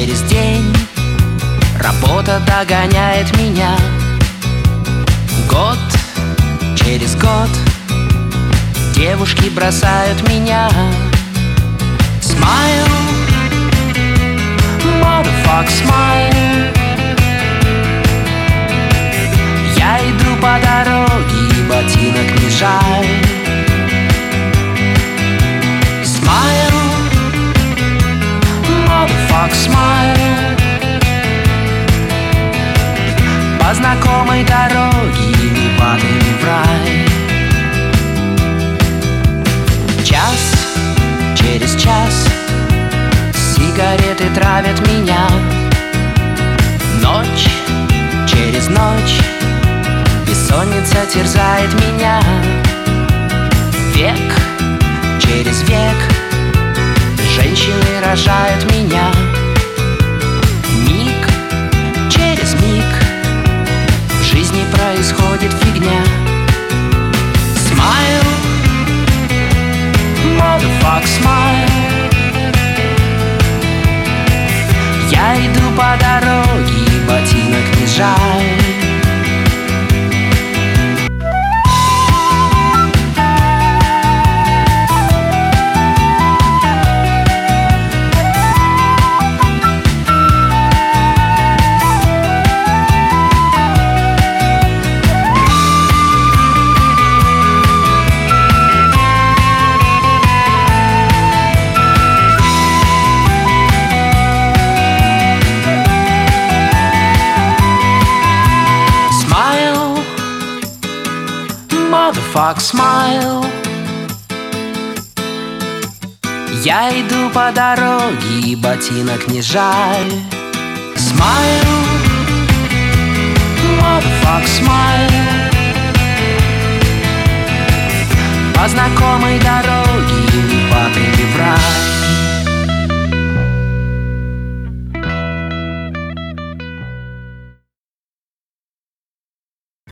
через день работа догоняет меня. Год через год девушки бросают меня. Smile, motherfuck, smile. Я иду по дороге, и ботинок не жаль. Smile, motherfuck, smile. По знакомой дороге не падаем в рай. Час через час сигареты травят меня. Ночь через ночь бессонница терзает меня. Век через век женщины рожают меня. Миг через миг в жизни происходит фигня. Smile, motherfuck, smile. Я иду по дороге, и ботинок не жаль. Motherfuck, smile. Я иду по дороге, и ботинок не жаль. Smile, motherfuck, smile. По знакомой дороге не падай в рай.